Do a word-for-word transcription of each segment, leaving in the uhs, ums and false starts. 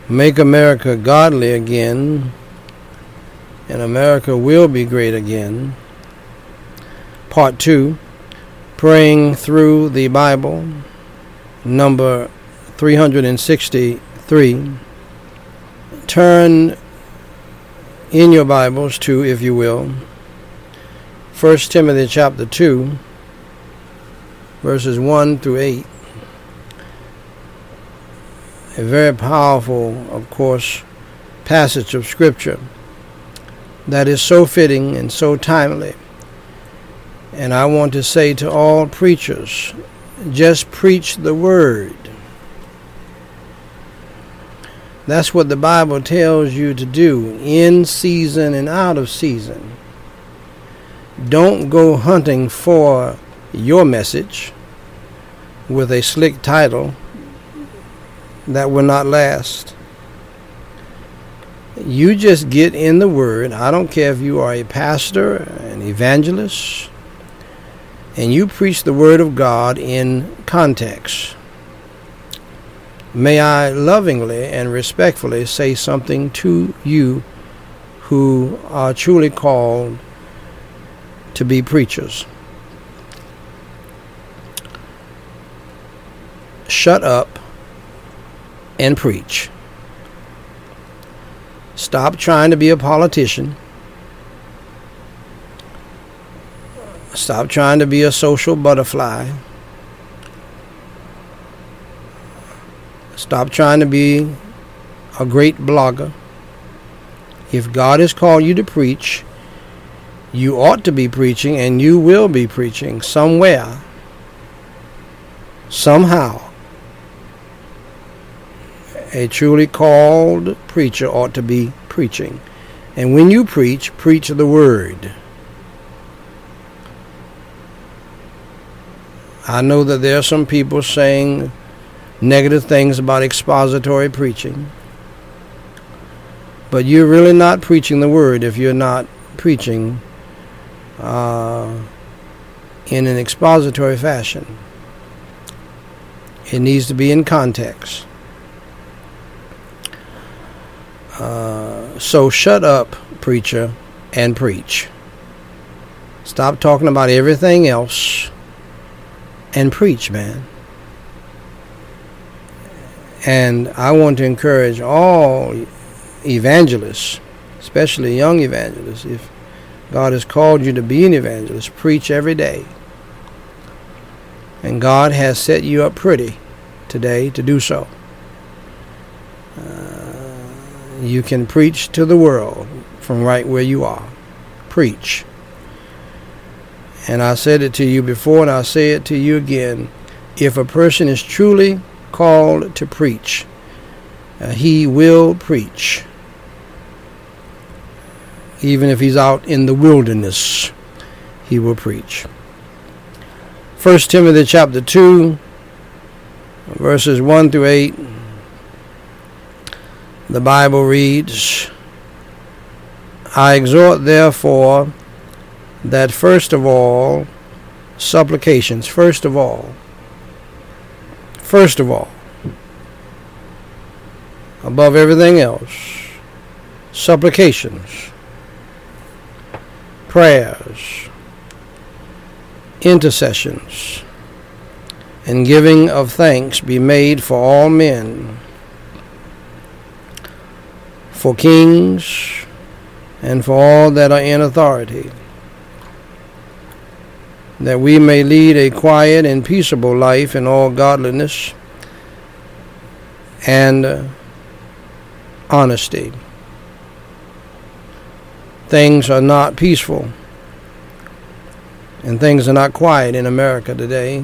Make America godly again, and America will be great again. Part two, Praying Through the Bible, number three hundred sixty-three. Turn in your Bibles to, if you will, First Timothy chapter two, verses one through eight. A very powerful, of course, passage of Scripture that is so fitting and so timely. And I want to say to all preachers, just preach the Word. That's what the Bible tells you to do, in season and out of season. Don't go hunting for your message with a slick title that will not last. You just get in the Word. I don't care if you are a pastor, an evangelist, and you preach the Word of God in context. May I lovingly and respectfully say something to you who are truly called to be preachers. Shut up and preach. Stop trying to be a politician. Stop trying to be a social butterfly. Stop trying to be a great blogger. If God has called you to preach, you ought to be preaching, and you will be preaching somewhere, somehow. A truly called preacher ought to be preaching. And when you preach, preach the Word. I know that there are some people saying negative things about expository preaching. But you're really not preaching the Word if you're not preaching uh, in an expository fashion. It needs to be in context. Uh, so shut up, preacher, and preach. Stop talking about everything else and preach, man. And I want to encourage all evangelists, especially young evangelists, if God has called you to be an evangelist, preach every day. And God has set you up pretty today to do so. Uh, you can preach to the world from right where you are. Preach. And I said it to you before, and I'll say it to you again. If a person is truly called to preach, uh, he will preach. Even if he's out in the wilderness, he will preach. First Timothy chapter two, verses one through eight. The Bible reads, I exhort therefore that first of all, supplications, first of all, first of all, above everything else, supplications, prayers, intercessions, and giving of thanks be made for all men, for kings, and for all that are in authority, that we may lead a quiet and peaceable life in all godliness and uh, honesty. Things are not peaceful, and things are not quiet in America today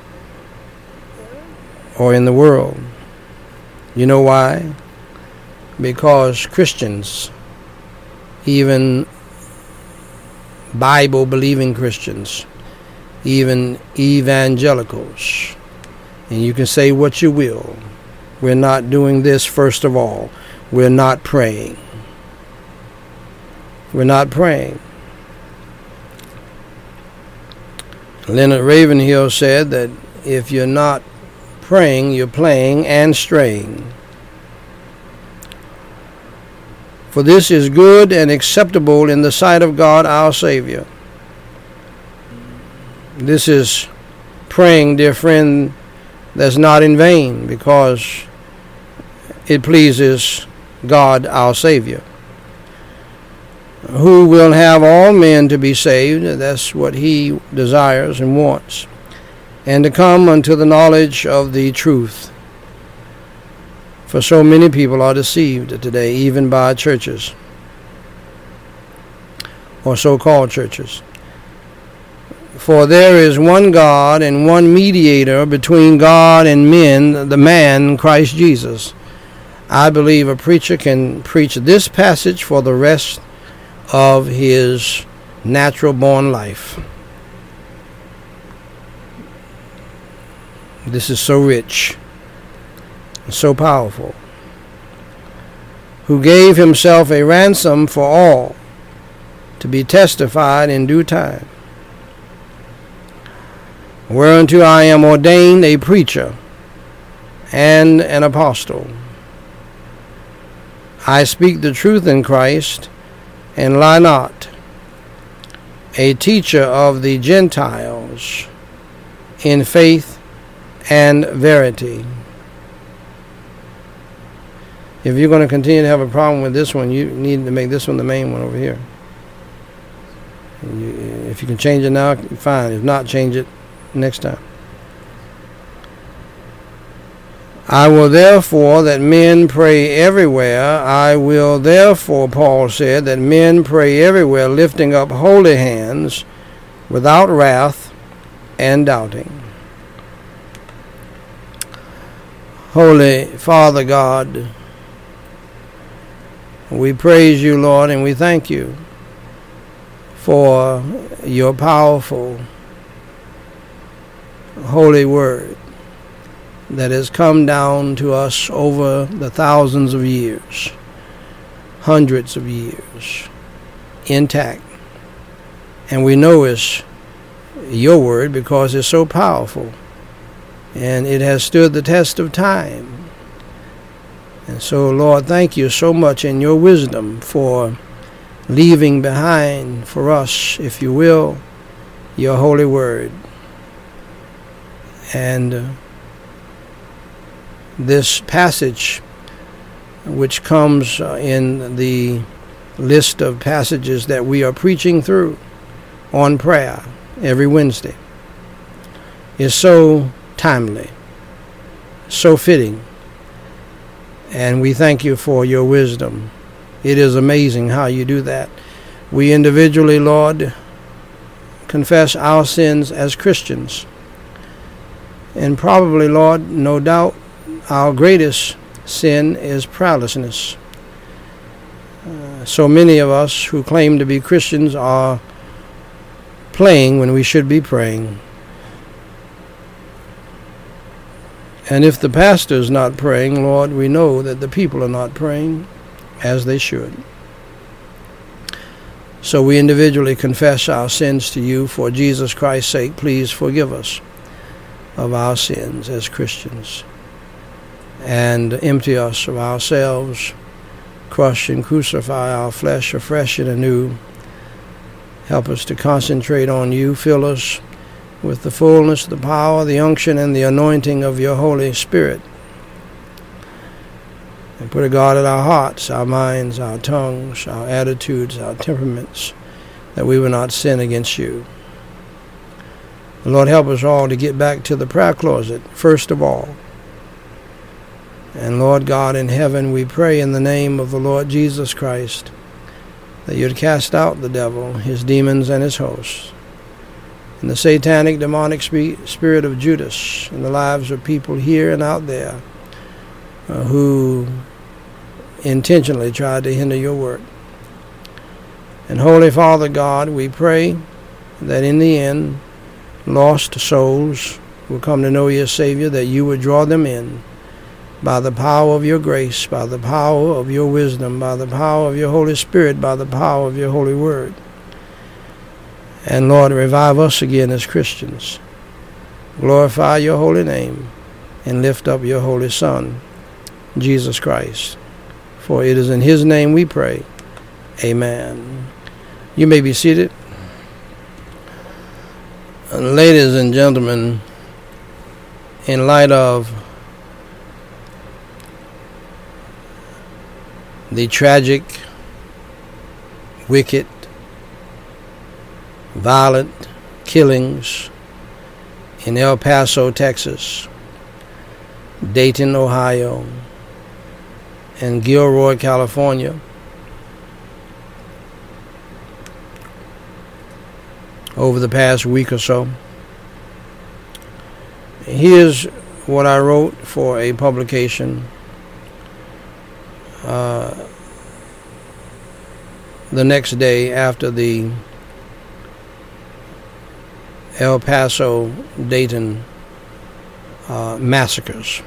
or in the world. You know why? Because Christians, even Bible-believing Christians, even evangelicals, and you can say what you will, we're not doing this first of all. We're not praying. We're not praying. Leonard Ravenhill said that if you're not praying, you're playing and straying. For this is good and acceptable in the sight of God our Savior. This is praying, dear friend, that's not in vain, because it pleases God our Savior, who will have all men to be saved. That's what he desires and wants, and to come unto the knowledge of the truth. For so many people are deceived today, even by churches, or so-called churches. For there is one God and one mediator between God and men, the man Christ Jesus. I believe a preacher can preach this passage for the rest of his natural-born life. This is so rich, so powerful. Who gave himself a ransom for all, to be testified in due time. Whereunto I am ordained a preacher and an apostle. I speak the truth in Christ, and lie not, a teacher of the Gentiles in faith and verity. If you're going to continue to have a problem with this one, you need to make this one the main one over here. You, if you can change it now, fine. If not, change it next time. I will therefore that men pray everywhere. I will therefore, Paul said, that men pray everywhere, lifting up holy hands, without wrath and doubting. Holy Father God, we praise you, Lord, and we thank you for your powerful holy word that has come down to us over the thousands of years, hundreds of years, intact. And we know it's your word because it's so powerful, and it has stood the test of time. And so, Lord, thank you so much in your wisdom for leaving behind for us, if you will, your holy word. And uh, this passage, which comes uh, in the list of passages that we are preaching through on prayer every Wednesday, is so timely, so fitting. And we thank you for your wisdom. It is amazing how you do that. We individually, Lord, confess our sins as Christians. And probably, Lord, no doubt, our greatest sin is prayerlessness. Uh, so many of us who claim to be Christians are playing when we should be praying. And if the pastor is not praying, Lord, we know that the people are not praying as they should. So we individually confess our sins to you. For Jesus Christ's sake, please forgive us of our sins as Christians, and empty us of ourselves, crush and crucify our flesh afresh and anew. Help us to concentrate on you. Fill us with the fullness, the power, the unction, and the anointing of your Holy Spirit. And put a guard at our hearts, our minds, our tongues, our attitudes, our temperaments, that we will not sin against you. And Lord, help us all to get back to the prayer closet, first of all. And Lord God in heaven, we pray in the name of the Lord Jesus Christ that you'd cast out the devil, his demons, and his hosts, and the satanic, demonic spirit of Judas in the lives of people here and out there uh, who intentionally tried to hinder your work. And Holy Father God, we pray that in the end, lost souls will come to know your Savior, that you would draw them in by the power of your grace, by the power of your wisdom, by the power of your Holy Spirit, by the power of your holy word. And Lord, revive us again as Christians. Glorify your holy name and lift up your holy Son, Jesus Christ, For it is in his name we pray. Amen. You may be seated. Ladies and gentlemen, in light of the tragic, wicked, violent killings in El Paso, Texas, Dayton, Ohio, and Gilroy, California, over the past week or so, here's what I wrote for a publication uh, the next day after the El Paso, Dayton uh, massacres.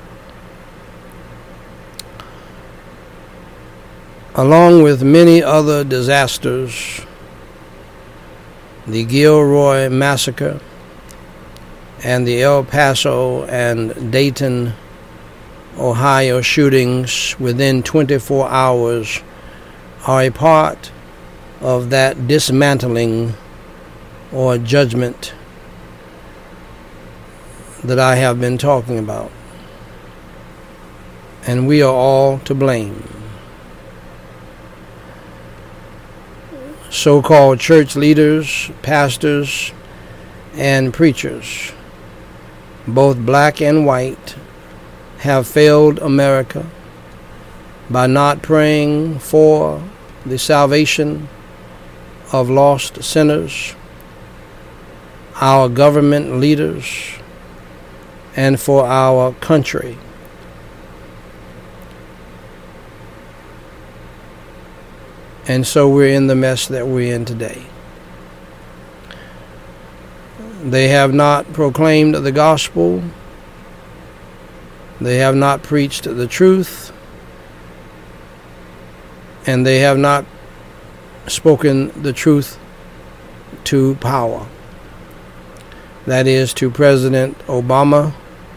Along with many other disasters, the Gilroy massacre and the El Paso and Dayton, Ohio shootings within twenty-four hours are a part of that dismantling or judgment that I have been talking about. And we are all to blame. So-called church leaders, pastors, and preachers, both black and white, have failed America by not praying for the salvation of lost sinners, our government leaders, and for our country. And so we're in the mess that we're in today. They have not proclaimed the gospel. They have not preached the truth. And they have not spoken the truth to power. That is, to President Obama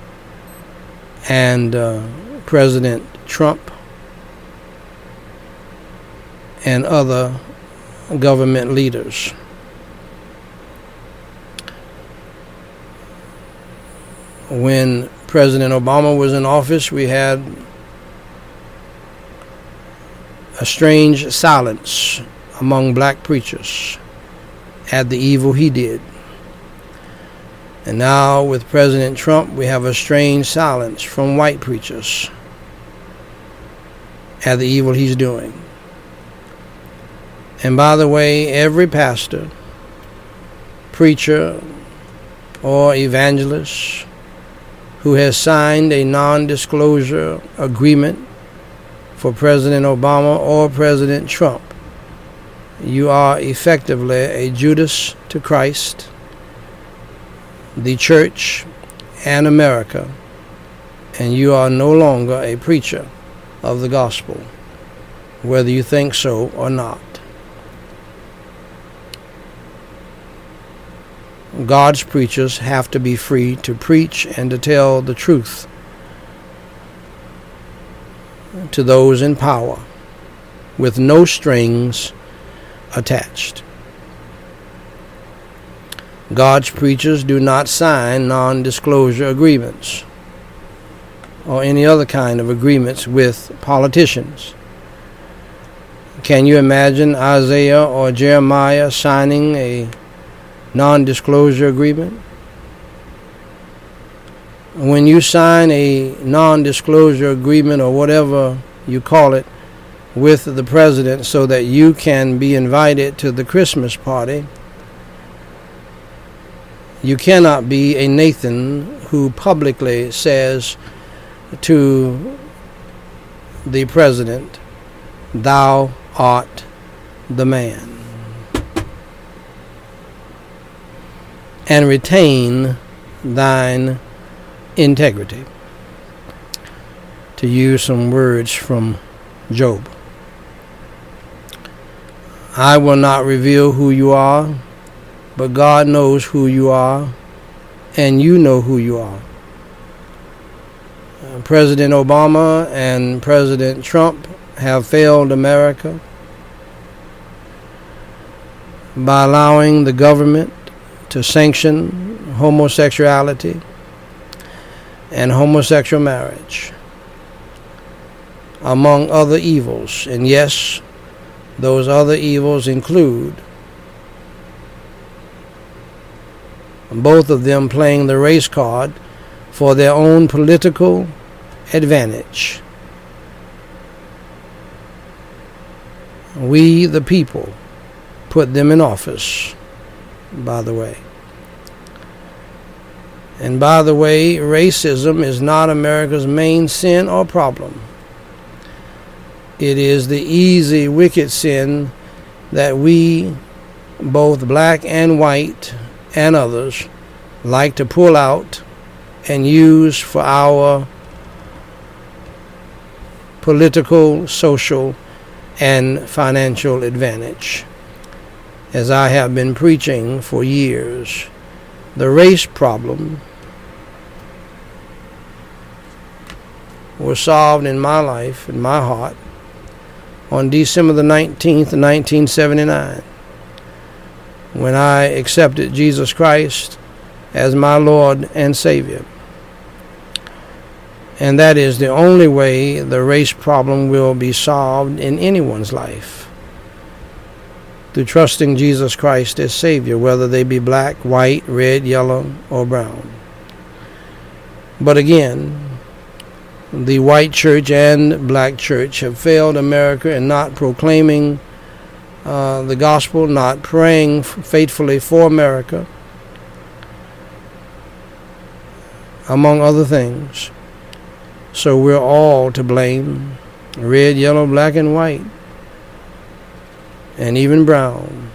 and uh, President Trump and other government leaders. When President Obama was in office, we had a strange silence among black preachers at the evil he did. And now with President Trump, we have a strange silence from white preachers at the evil he's doing. And by the way, every pastor, preacher, or evangelist who has signed a non-disclosure agreement for President Obama or President Trump, you are effectively a Judas to Christ, the church, and America, and you are no longer a preacher of the gospel, whether you think so or not. God's preachers have to be free to preach and to tell the truth to those in power with no strings attached. God's preachers do not sign non-disclosure agreements or any other kind of agreements with politicians. Can you imagine Isaiah or Jeremiah signing a non-disclosure agreement? When you sign a non-disclosure agreement or whatever you call it with the president so that you can be invited to the Christmas party, you cannot be a Nathan who publicly says to the president, "Thou art the man," and retain thine integrity, to use some words from Job. I will not reveal who you are, but God knows who you are, and you know who you are. Uh, President Obama and President Trump have failed America by allowing the government to sanction homosexuality and homosexual marriage, among other evils. And yes, those other evils include both of them playing the race card for their own political advantage. We, the people, put them in office, by the way. And by the way, racism is not America's main sin or problem. It is the easy, wicked sin that we, both black and white and others, like to pull out and use for our political, social, and financial advantage. As I have been preaching for years, the race problem was solved in my life, in my heart, on December the nineteenth, nineteen seventy-nine, when I accepted Jesus Christ as my Lord and Savior. And that is the only way the race problem will be solved in anyone's life, through trusting Jesus Christ as Savior, whether they be black, white, red, yellow, or brown. But again, the white church and black church have failed America in not proclaiming uh, the gospel, not praying faithfully for America, among other things. So we're all to blame, red, yellow, black, and white, and even brown.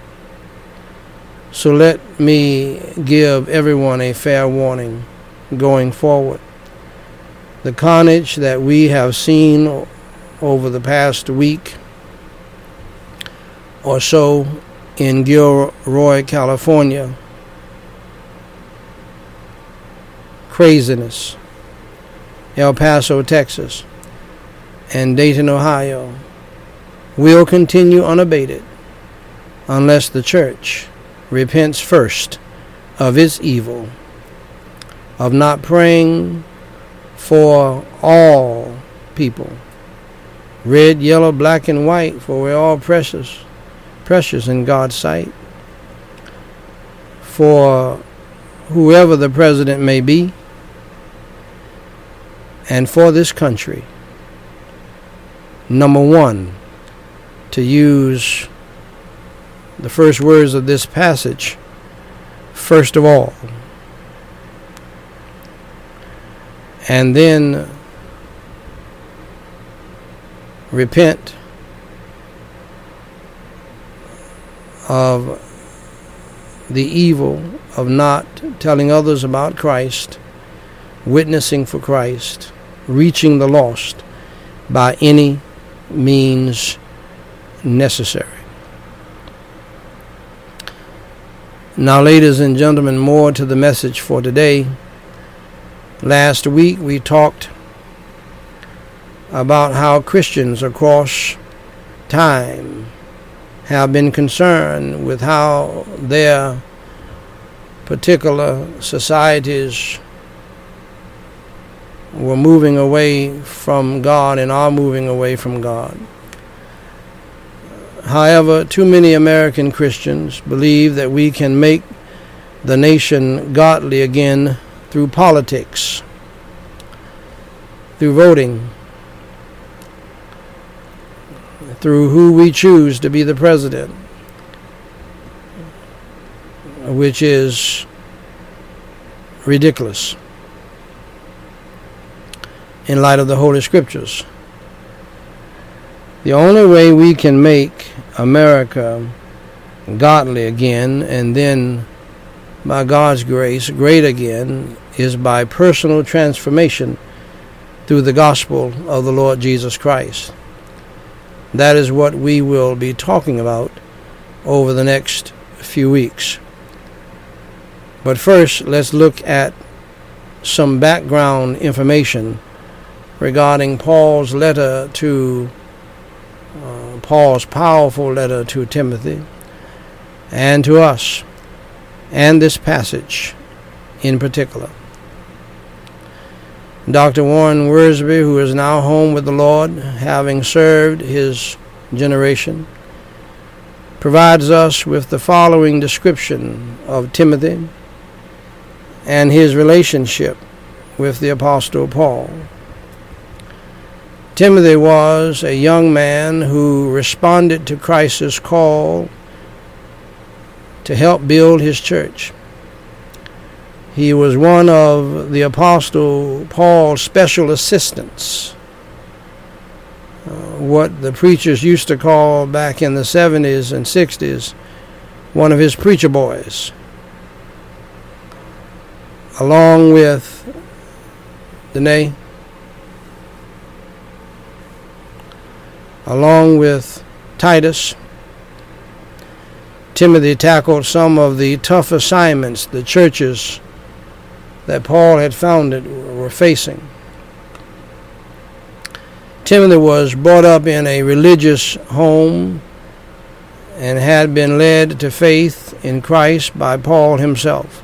So let me give everyone a fair warning going forward. The carnage that we have seen over the past week or so in Gilroy, California, craziness, El Paso, Texas, and Dayton, Ohio, will continue unabated unless the church repents first of its evil, of not praying for all people, red, yellow, black, and white, for we're all precious, precious in God's sight. For whoever the president may be, and for this country, number one, to use the first words of this passage, first of all, and then repent of the evil of not telling others about Christ, witnessing for Christ, reaching the lost by any means necessary. Now, ladies and gentlemen, more to the message for today. Last week we talked about how Christians across time have been concerned with how their particular societies were moving away from God and are moving away from God. However, too many American Christians believe that we can make the nation godly again through politics, through voting, through who we choose to be the president, which is ridiculous in light of the Holy Scriptures. The only way we can make America godly again, and then by God's grace great again, is by personal transformation through the gospel of the Lord Jesus Christ. That is what we will be talking about over the next few weeks. But first, let's look at some background information regarding Paul's letter to uh, Paul's powerful letter to Timothy and to us, and this passage in particular. Doctor Warren Wiersbe, who is now home with the Lord, having served his generation, provides us with the following description of Timothy and his relationship with the Apostle Paul. Timothy was a young man who responded to Christ's call to help build his church. He was one of the Apostle Paul's special assistants, uh, what the preachers used to call back in the seventies and sixties, one of his preacher boys, along with Danae, along with Titus. Timothy tackled some of the tough assignments the churches that Paul had founded were facing. Timothy was brought up in a religious home and had been led to faith in Christ by Paul himself.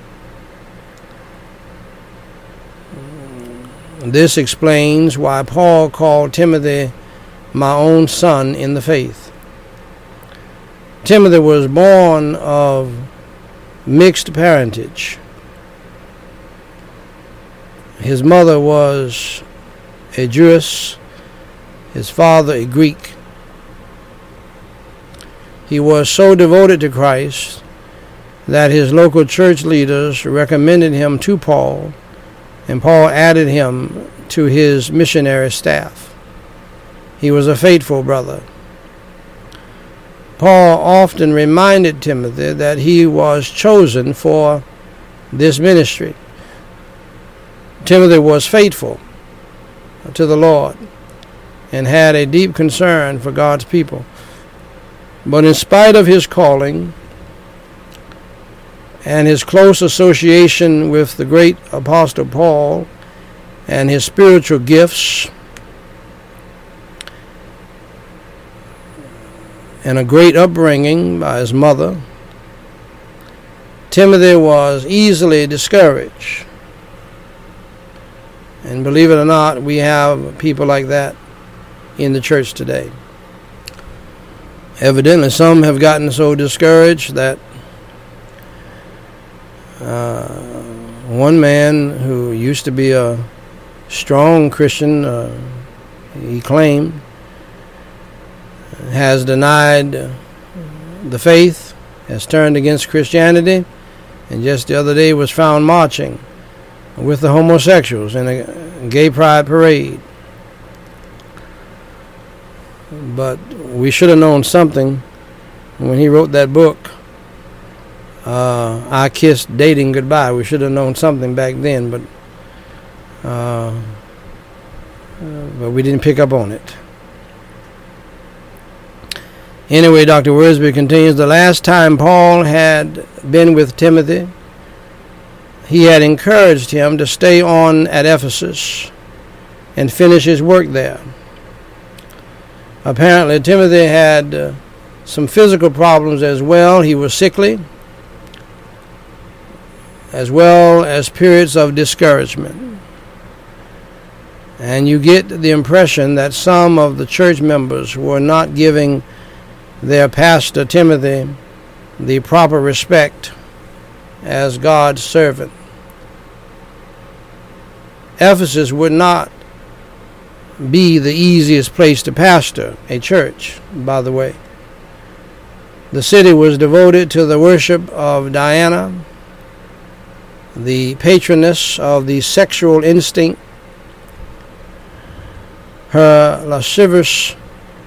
This explains why Paul called Timothy my own son in the faith. Timothy was born of mixed parentage. His mother was a Jewess, his father a Greek. He was so devoted to Christ that his local church leaders recommended him to Paul, and Paul added him to his missionary staff. He was a faithful brother. Paul often reminded Timothy that he was chosen for this ministry. Timothy was faithful to the Lord and had a deep concern for God's people. But in spite of his calling and his close association with the great Apostle Paul and his spiritual gifts and a great upbringing by his mother, Timothy was easily discouraged. And believe it or not, we have people like that in the church today. Evidently, some have gotten so discouraged that uh, one man who used to be a strong Christian, uh, he claimed, has denied the faith, has turned against Christianity, and just the other day was found marching with the homosexuals in a gay pride parade. But we should have known something when he wrote that book, uh, I Kissed Dating Goodbye. We should have known something back then, but uh, but we didn't pick up on it. Anyway, Doctor Wiersbe continues, the last time Paul had been with Timothy, he had encouraged him to stay on at Ephesus and finish his work there. Apparently, Timothy had uh, some physical problems as well. He was sickly, as well as periods of discouragement. And you get the impression that some of the church members were not giving their pastor Timothy the proper respect as God's servant. Ephesus would not be the easiest place to pastor a church, by the way. The city was devoted to the worship of Diana, the patroness of the sexual instinct. Her lascivious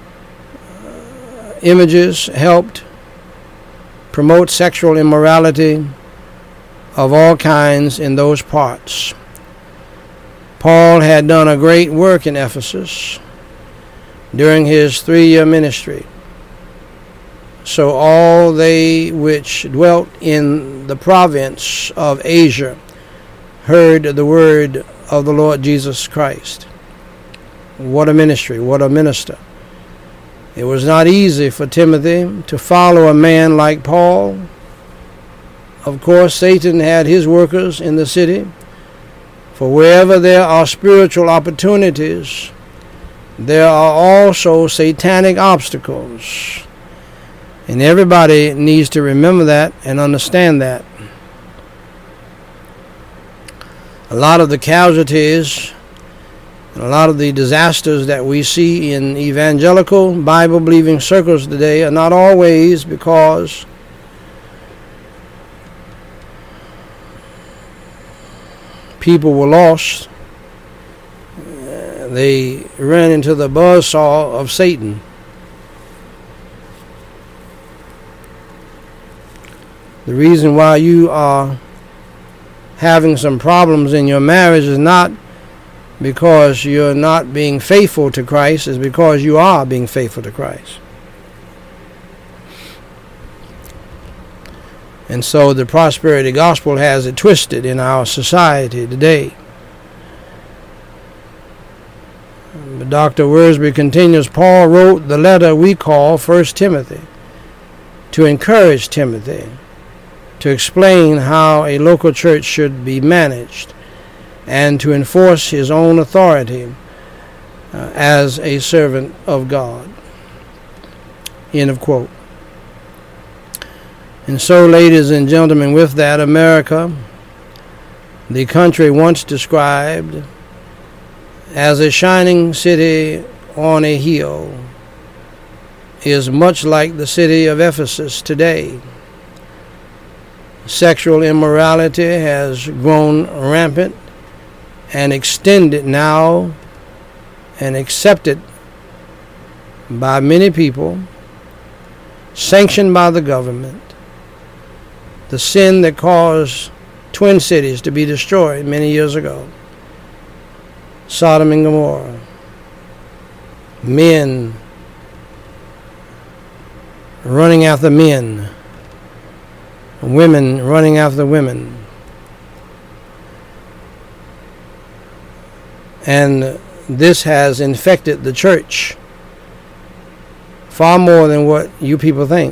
images helped promote sexual immorality of all kinds in those parts. Paul had done a great work in Ephesus during his three-year ministry. So all they which dwelt in the province of Asia heard the word of the Lord Jesus Christ. What a ministry, what a minister. It was not easy for Timothy to follow a man like Paul. Of course, Satan had his workers in the city, for wherever there are spiritual opportunities, there are also satanic obstacles. And everybody needs to remember that and understand that. A lot of the casualties and a lot of the disasters that we see in evangelical, Bible-believing circles today are not always because people were lost. Uh, they ran into the buzzsaw of Satan. The reason why you are having some problems in your marriage is not because you're not being faithful to Christ, it's because you are being faithful to Christ. And so the prosperity gospel has it twisted in our society today. But Doctor Worsby continues, Paul wrote the letter we call First Timothy to encourage Timothy to explain how a local church should be managed and to enforce his own authority uh, as a servant of God. End of quote. And so, ladies and gentlemen, with that, America, the country once described as a shining city on a hill, is much like the city of Ephesus today. Sexual immorality has grown rampant and extended now and accepted by many people, sanctioned by the government. The sin that caused twin cities to be destroyed many years ago, Sodom and Gomorrah. Men running after men, women running after women. And this has infected the church far more than what you people think.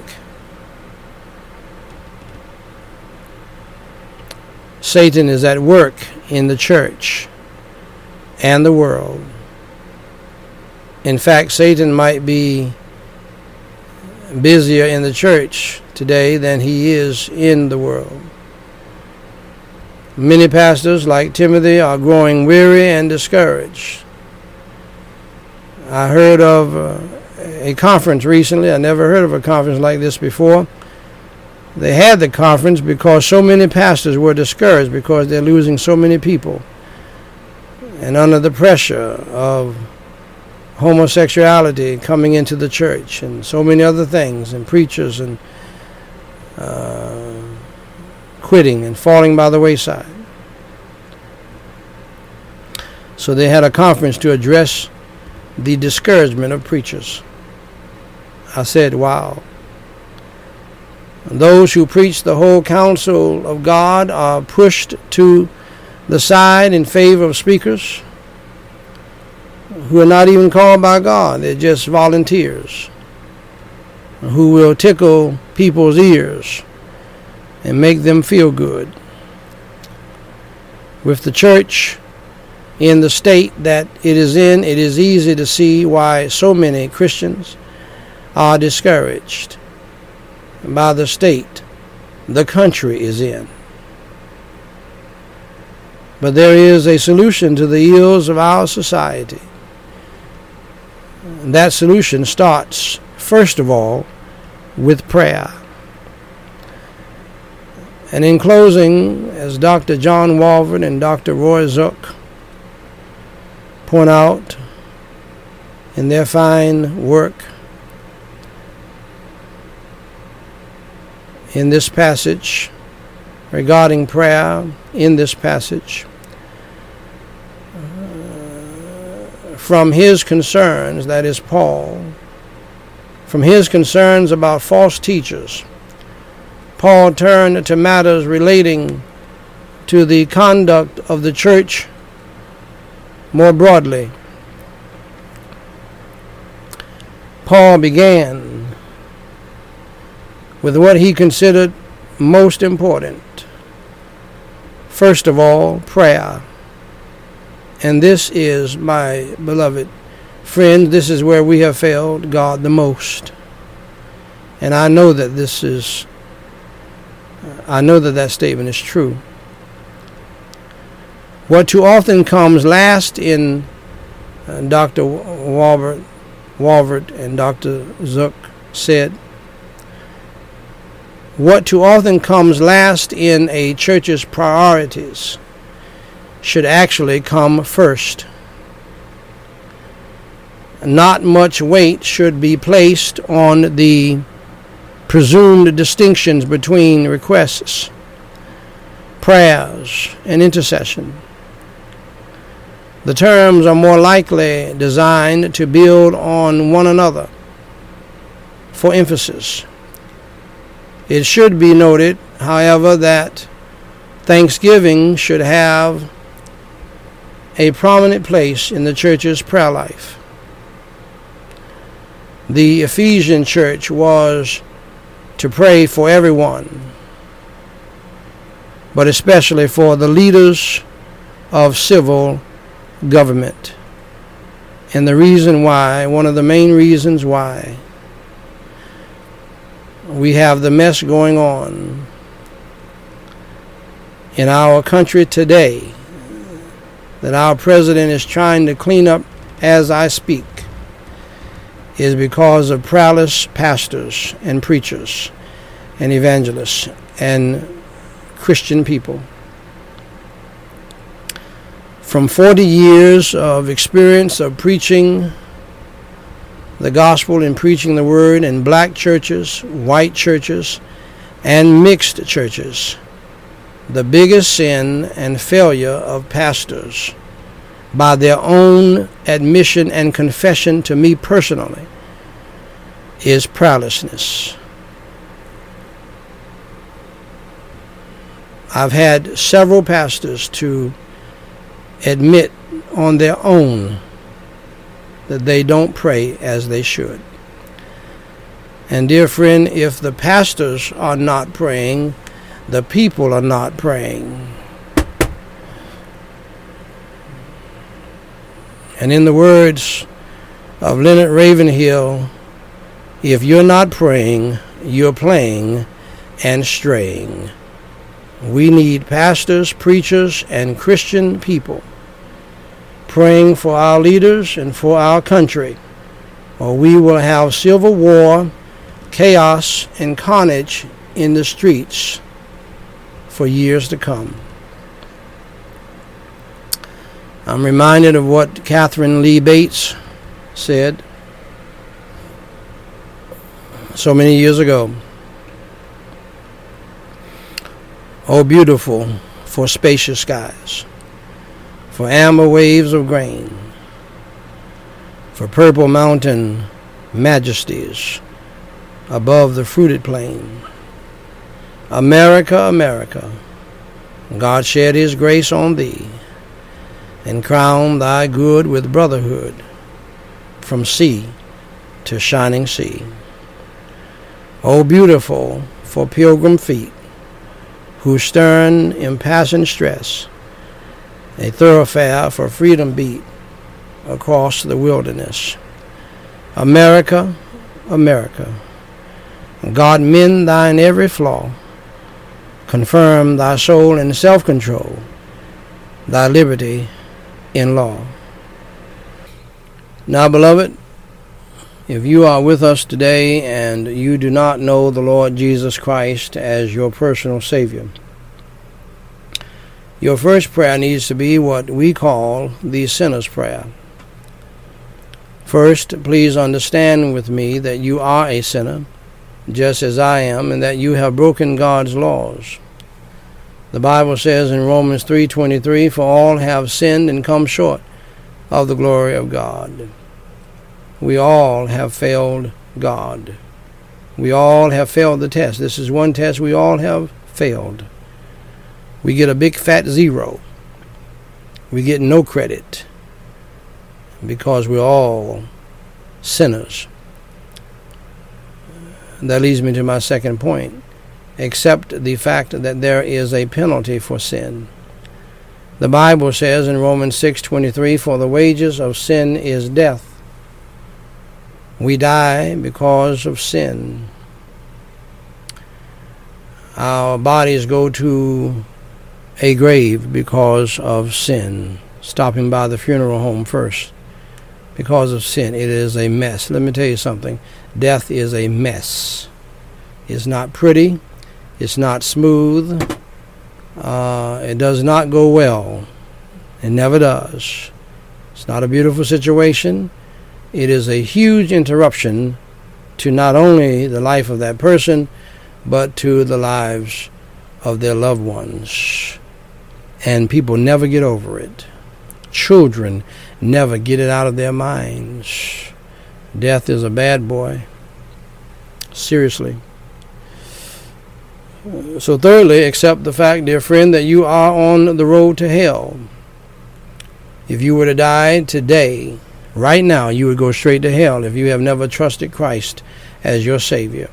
Satan is at work in the church and the world. In fact, Satan might be busier in the church today than he is in the world. Many pastors, like Timothy, are growing weary and discouraged. I heard of uh, a conference recently. I never heard of a conference like this before. They had the conference because so many pastors were discouraged because they're losing so many people. And under the pressure of homosexuality coming into the church and so many other things, and preachers and uh, quitting and falling by the wayside. So they had a conference to address the discouragement of preachers. I said, wow. Those who preach the whole counsel of God are pushed to the side in favor of speakers who are not even called by God. They're just volunteers who will tickle people's ears and make them feel good. With the church in the state that it is in, it is easy to see why so many Christians are discouraged by the state the country is in. But there is a solution to the ills of our society. And that solution starts, first of all, with prayer. And in closing, as Doctor John Walvoord and Doctor Roy Zuck point out in their fine work in this passage, regarding prayer in this passage, uh, from his concerns, that is Paul, from his concerns about false teachers, Paul turned to matters relating to the conduct of the church more broadly. Paul began with what he considered most important. First of all, prayer. And this is, my beloved friend, this is where we have failed God the most. And I know that this is, I know that that statement is true. What too often comes last in uh, Doctor Walbert, Walvert and Doctor Zook said, what too often comes last in a church's priorities should actually come first. Not much weight should be placed on the presumed distinctions between requests, prayers, and intercession. The terms are more likely designed to build on one another for emphasis. It should be noted, however, that thanksgiving should have a prominent place in the church's prayer life. The Ephesian church was to pray for everyone, but especially for the leaders of civil government. And the reason why, one of the main reasons why we have the mess going on in our country today that our president is trying to clean up as I speak is because of prowess pastors and preachers and evangelists and Christian people. From forty years of experience of preaching the gospel and preaching the word in black churches, white churches, and mixed churches, the biggest sin and failure of pastors, by their own admission and confession to me personally, is prayerlessness. I've had several pastors to admit on their own that they don't pray as they should. And dear friend, if the pastors are not praying, the people are not praying. And in the words of Leonard Ravenhill, if you're not praying, you're playing and straying. We need pastors, preachers, and Christian people praying for our leaders and for our country, or we will have civil war, chaos, and carnage in the streets for years to come. I'm reminded of what Catherine Lee Bates said so many years ago. Oh, beautiful for spacious skies, for amber waves of grain, for purple mountain majesties above the fruited plain. America, America, God shed his grace on thee, and crown thy good with brotherhood from sea to shining sea. Oh, beautiful for pilgrim feet, whose stern, impassioned stress a thoroughfare for freedom beat across the wilderness. America, America, God mend thine every flaw, confirm thy soul in self-control, thy liberty in law. Now, beloved, if you are with us today and you do not know the Lord Jesus Christ as your personal Savior, your first prayer needs to be what we call the sinner's prayer. First, please understand with me that you are a sinner, just as I am, and that you have broken God's laws. The Bible says in Romans three twenty-three, for all have sinned and come short of the glory of God. We all have failed God. We all have failed the test. This is one test we all have failed. We get a big fat zero. We get no credit because we're all sinners. that leads me to my second point. Accept the fact that there is a penalty for sin. The Bible says in Romans six twenty-three, "For the wages of sin is death." We die because of sin. Our bodies go to a grave because of sin. Stopping by the funeral home first because of sin. It is a mess. Let me tell you something. Death is a mess. It's not pretty. It's not smooth. Uh, it does not go well. It never does. It's not a beautiful situation. It is a huge interruption to not only the life of that person, but to the lives of their loved ones. And people never get over it. Children never get it out of their minds. Death is a bad boy. Seriously. So thirdly, accept the fact, dear friend, that you are on the road to hell. If you were to die today, right now, you would go straight to hell if you have never trusted Christ as your Savior.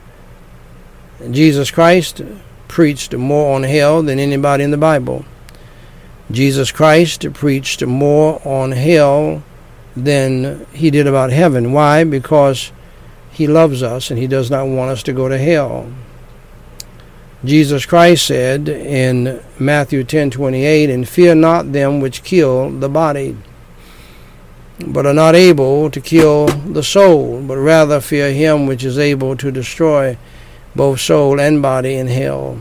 Jesus Christ preached more on hell than anybody in the Bible. Jesus Christ preached more on hell than he did about heaven. Why? Because he loves us and he does not want us to go to hell. Jesus Christ said in Matthew ten twenty-eight, "And fear not them which kill the body, but are not able to kill the soul, but rather fear him which is able to destroy both soul and body in hell."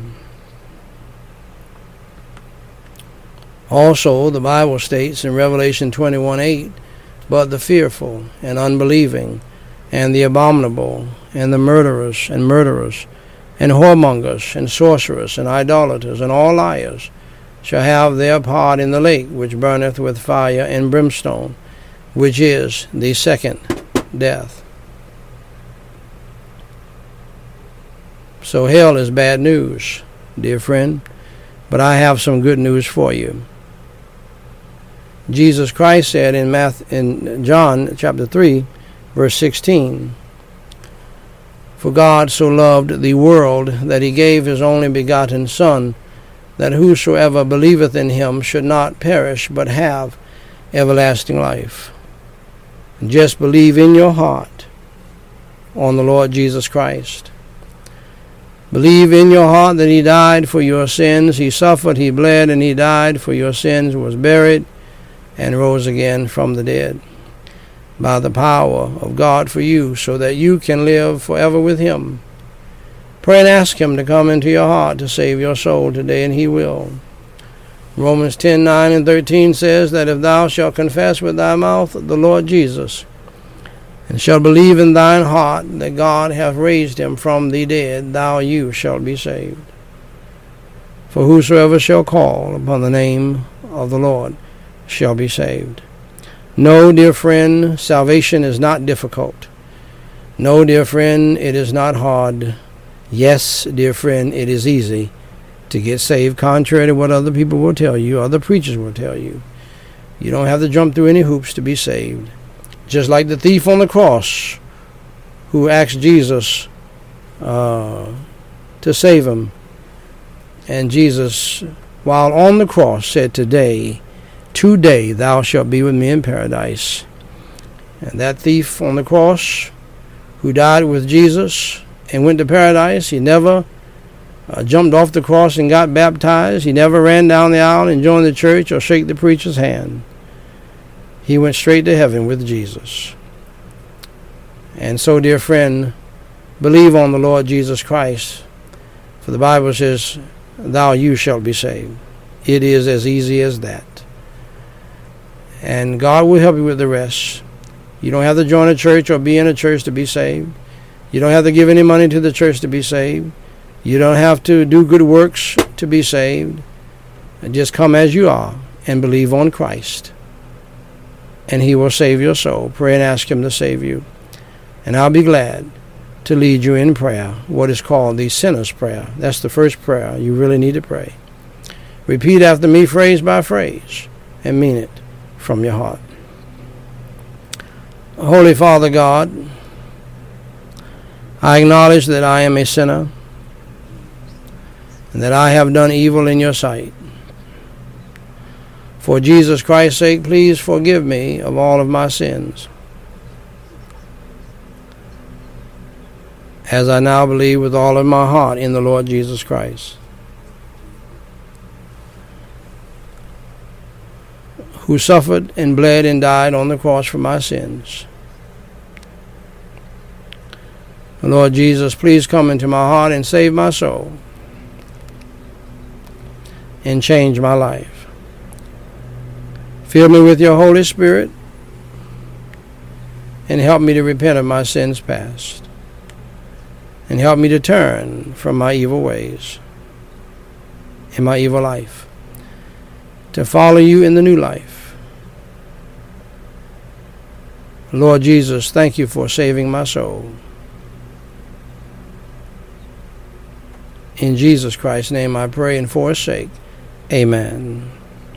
Also, the Bible states in Revelation twenty-one eight, "But the fearful and unbelieving, and the abominable, and the murderers and murderers, and whoremongers, and sorcerers, and idolaters, and all liars, shall have their part in the lake which burneth with fire and brimstone, which is the second death." So hell is bad news, dear friend, but I have some good news for you. Jesus Christ said in Matthew, in John chapter three, verse sixteen, "For God so loved the world that he gave his only begotten Son, that whosoever believeth in him should not perish, but have everlasting life." Just believe in your heart on the Lord Jesus Christ. Believe in your heart that he died for your sins. He suffered, he bled, and he died for your sins, was buried, and rose again from the dead by the power of God for you, so that you can live forever with him. Pray and ask him to come into your heart to save your soul today, and he will. Romans ten nine and thirteen says that if thou shalt confess with thy mouth the Lord Jesus, and shalt believe in thine heart that God hath raised him from the dead, thou you shalt be saved. For whosoever shall call upon the name of the Lord shall be saved. No, dear friend, salvation is not difficult. No, dear friend, it is not hard. Yes, dear friend, it is easy to get saved, contrary to what other people will tell you, other preachers will tell you. You don't have to jump through any hoops to be saved. Just like the thief on the cross who asked Jesus uh, to save him. And Jesus, while on the cross, said, "Today, today thou shalt be with me in paradise." And that thief on the cross who died with Jesus and went to paradise, he never uh, jumped off the cross and got baptized. He never ran down the aisle and joined the church or shook the preacher's hand. He went straight to heaven with Jesus. And so, dear friend, believe on the Lord Jesus Christ, for the Bible says, "Thou you shalt be saved." It is as easy as that. And God will help you with the rest. You don't have to join a church or be in a church to be saved. You don't have to give any money to the church to be saved. You don't have to do good works to be saved. Just come as you are and believe on Christ, and he will save your soul. Pray and ask him to save you. And I'll be glad to lead you in prayer, what is called the sinner's prayer. That's the first prayer you really need to pray. Repeat after me phrase by phrase and mean it from your heart. Holy Father God, I acknowledge that I am a sinner and that I have done evil in your sight. For Jesus Christ's sake, please forgive me of all of my sins. As I now believe with all of my heart in the Lord Jesus Christ, who suffered and bled and died on the cross for my sins. Lord Jesus, please come into my heart and save my soul and change my life. Fill me with your Holy Spirit and help me to repent of my sins past and help me to turn from my evil ways and my evil life to follow you in the new life. Lord Jesus, thank you for saving my soul. In Jesus Christ's name I pray, and for his sake, amen.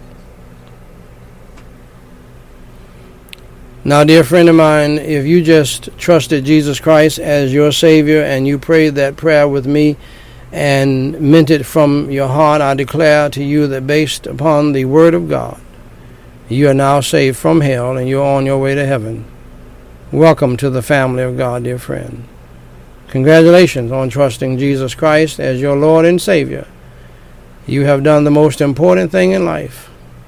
Now, dear friend of mine, if you just trusted Jesus Christ as your Savior and you prayed that prayer with me and meant it from your heart, I declare to you that based upon the Word of God, you are now saved from hell and you're on your way to heaven. Welcome to the family of God, dear friend. Congratulations on trusting Jesus Christ as your Lord and Savior. You have done the most important thing in life,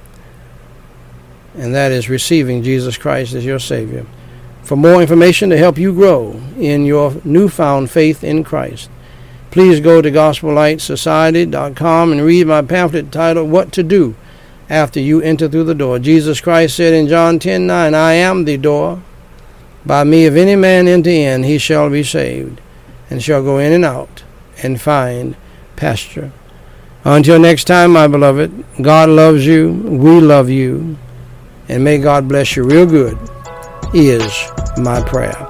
and that is receiving Jesus Christ as your Savior. For more information to help you grow in your newfound faith in Christ, please go to gospel light society dot com and read my pamphlet titled, What to Do After You Enter Through the Door. Jesus Christ said in John ten nine, I am the door. By me, if any man enter in, he shall be saved, and shall go in and out, and find pasture. Until next time, my beloved, God loves you, we love you, and may God bless you real good, is my prayer.